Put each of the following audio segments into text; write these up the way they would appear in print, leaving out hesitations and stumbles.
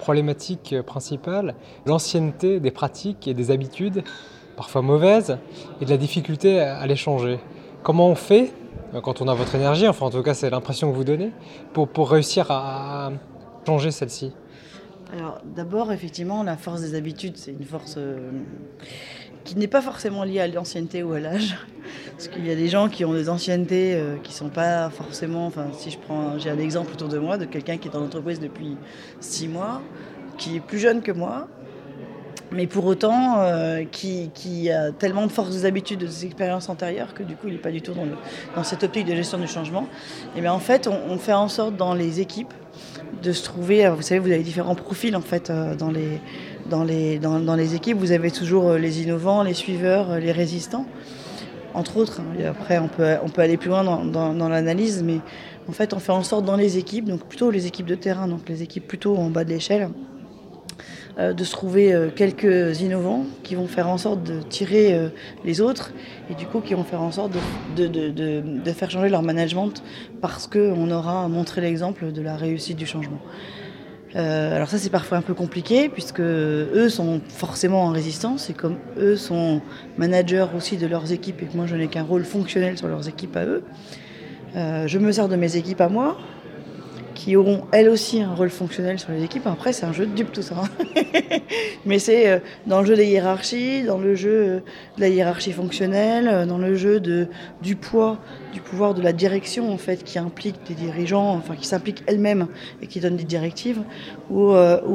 problématique principale, l'ancienneté des pratiques et des habitudes, parfois mauvaises, et de la difficulté à les changer. Comment on fait, quand on a votre énergie, enfin en tout cas c'est l'impression que vous donnez, pour réussir à changer celle-ci? Alors d'abord, effectivement, la force des habitudes, c'est une force qui n'est pas forcément liée à l'ancienneté ou à l'âge. Parce qu'il y a des gens qui ont des anciennetés qui ne sont pas forcément... Enfin, si j'ai un exemple autour de moi de quelqu'un qui est dans l'entreprise depuis 6 mois, qui est plus jeune que moi, mais pour autant qui a tellement de force des habitudes, de ses expériences antérieures, que du coup, il n'est pas du tout dans cette optique de gestion du changement. Et bien en fait, on fait en sorte dans les équipes de se trouver, vous savez, vous avez différents profils en fait dans les équipes. Vous avez toujours les innovants, les suiveurs, les résistants, entre autres. Et après, on peut aller plus loin dans l'analyse, mais en fait, on fait en sorte dans les équipes, donc plutôt les équipes de terrain, donc les équipes plutôt en bas de l'échelle, de se trouver quelques innovants qui vont faire en sorte de tirer les autres et du coup qui vont faire en sorte de faire changer leur management parce qu'on aura montré l'exemple de la réussite du changement. Alors ça c'est parfois un peu compliqué puisque eux sont forcément en résistance et comme eux sont managers aussi de leurs équipes et que moi je n'ai qu'un rôle fonctionnel sur leurs équipes à eux, je me sers de mes équipes à moi qui auront elles aussi un rôle fonctionnel sur les équipes. Après, c'est un jeu de dupes tout ça. Mais c'est dans le jeu des hiérarchies, dans le jeu de la hiérarchie fonctionnelle, dans le jeu du poids, du pouvoir de la direction en fait, qui implique des dirigeants, enfin qui s'impliquent elles-mêmes et qui donnent des directives, ou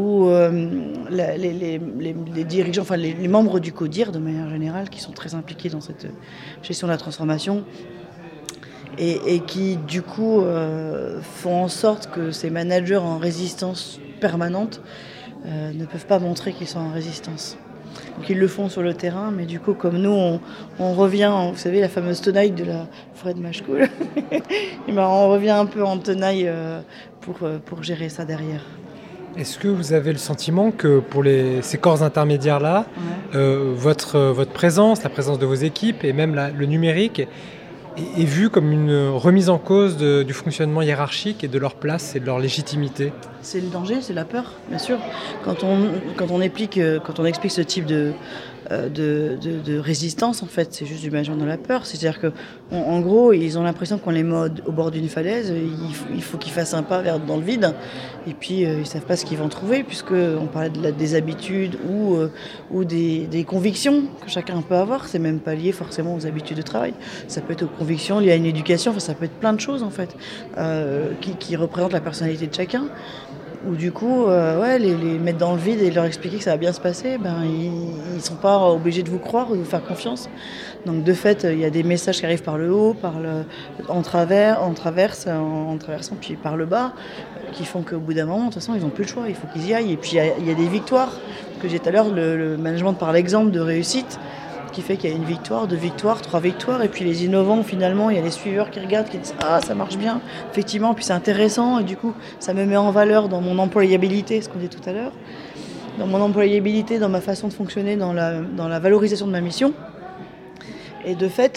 les dirigeants, enfin les membres du CODIR de manière générale, qui sont très impliqués dans cette gestion de la transformation. Et qui, du coup, font en sorte que ces managers en résistance permanente ne peuvent pas montrer qu'ils sont en résistance. Donc ils le font sur le terrain, mais du coup, comme nous, on revient, vous savez, la fameuse tenaille de la forêt de Machecoul, et ben, on revient un peu en tenaille pour gérer ça derrière. Est-ce que vous avez le sentiment que pour ces corps intermédiaires-là, votre présence, la présence de vos équipes et même le numérique est vu comme une remise en cause du fonctionnement hiérarchique et de leur place et de leur légitimité? C'est le danger, c'est la peur, bien sûr. Quand on explique ce type de résistance, en fait, c'est juste du management dans la peur. C'est-à-dire qu'en gros, ils ont l'impression qu'on les met au bord d'une falaise. Il faut qu'ils fassent un pas dans le vide. Et puis, ils ne savent pas ce qu'ils vont trouver, puisqu'on parlait des habitudes ou des convictions que chacun peut avoir. C'est même pas lié forcément aux habitudes de travail. Ça peut être aux convictions liées à une éducation. Enfin, ça peut être plein de choses, en fait, qui représentent la personnalité de chacun. Ou du coup, les mettre dans le vide et leur expliquer que ça va bien se passer, ils ne sont pas obligés de vous croire ou de vous faire confiance. Donc de fait, il y a des messages qui arrivent par le haut, en traversant, puis par le bas, qui font qu'au bout d'un moment, de toute façon, ils n'ont plus le choix, il faut qu'ils y aillent. Et puis il y a des victoires, que j'ai tout à l'heure, le management par l'exemple de réussite, qui fait qu'il y a une victoire, 2 victoires, 3 victoires, et puis les innovants, finalement, il y a les suiveurs qui regardent, qui disent « Ah, ça marche bien !» Effectivement, puis c'est intéressant, et du coup, ça me met en valeur dans mon employabilité, ce qu'on dit tout à l'heure, dans mon employabilité, dans ma façon de fonctionner, dans la valorisation de ma mission. Et de fait,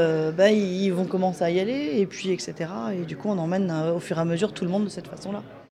ils vont commencer à y aller, et puis etc. Et du coup, on emmène au fur et à mesure tout le monde de cette façon-là.